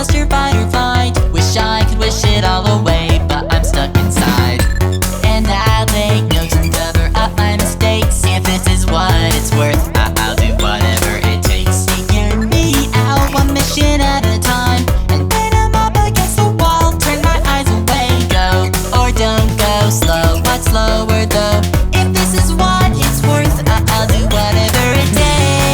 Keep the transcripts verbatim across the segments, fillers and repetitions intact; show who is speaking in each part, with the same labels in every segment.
Speaker 1: just your fight or flight. Wish I could wish it all away, but I'm stuck inside. And I'll take notes and cover up my mistakes. If this is what it's worth, I- I'll do whatever it takes. Figure me out one mission at a time, and then I'm up against the wall. Turn my eyes away, go or don't go slow. What's slower though? If this is what it's worth, I- I'll do whatever it takes.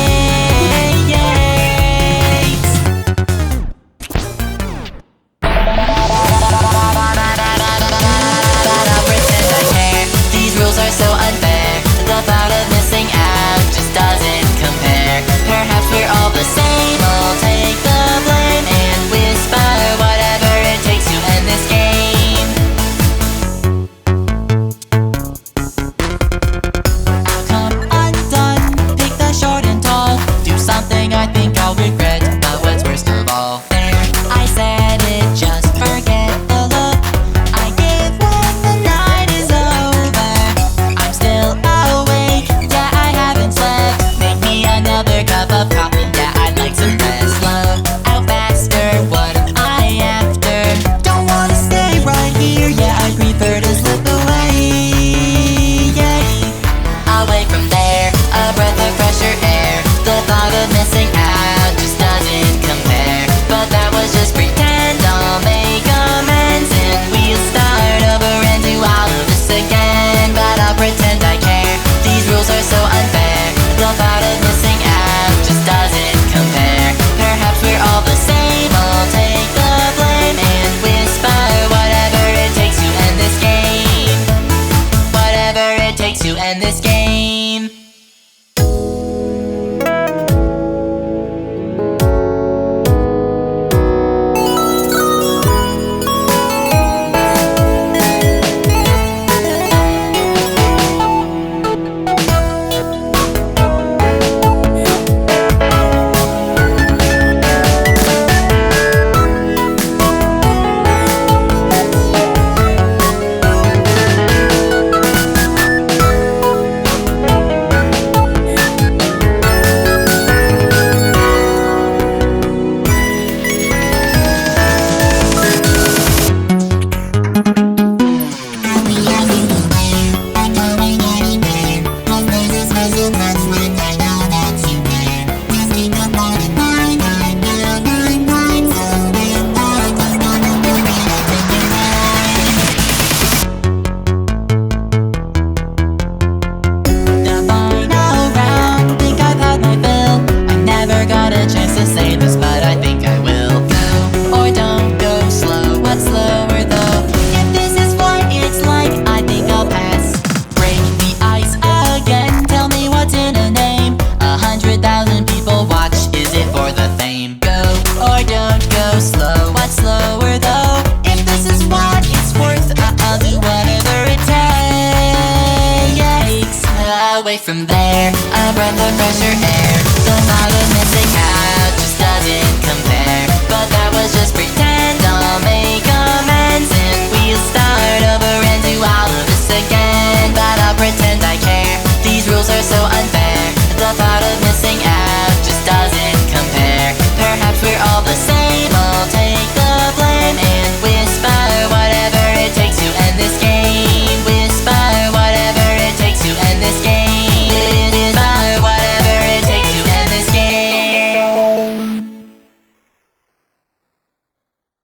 Speaker 1: But I'll pretend I care. These rules are so unfair. The thought of missing out just doesn't compare. Perhaps we're all the same. I'll take the blame and whisper whatever it takes to end this game. Outcome undone. Pick the short and tall. Do something I think I'll regret. But what's worst of all? There, I said it. Just forget the look I give when the night is over. I'm still awake. Yeah, I haven't slept. Make me another cup of coffee. Yeah, I'd like some rest. Slow out faster. What am I after? Don't wanna stay right here. Yeah, I'd prefer to slip away. Yeah. Away from there, a breath of fresher air. The thought of missing out just doesn't compare. But that was just pretend. I'll make amends and we'll start over and do all of this again. But I'll pretend I care. These rules are so unfair. The thought of missing out just doesn't compare. Perhaps we're all the same. I'll take the blame and whisper whatever it takes to end this game. Whatever it takes to end this game. The final round, think I've had my fill. I never got a chance to say this, but I think I will. Go or don't go slow. What's slower though? If this is what it's like, I think I'll pass. Break the ice again. Tell me what's in a name. A hundred thousand people watch. Is it for the fame? Go or don't go slow. What's slower though? If this is what it's worth, I- I'll do whatever it takes. Away from there, a breath of fresher air. The thought of missing out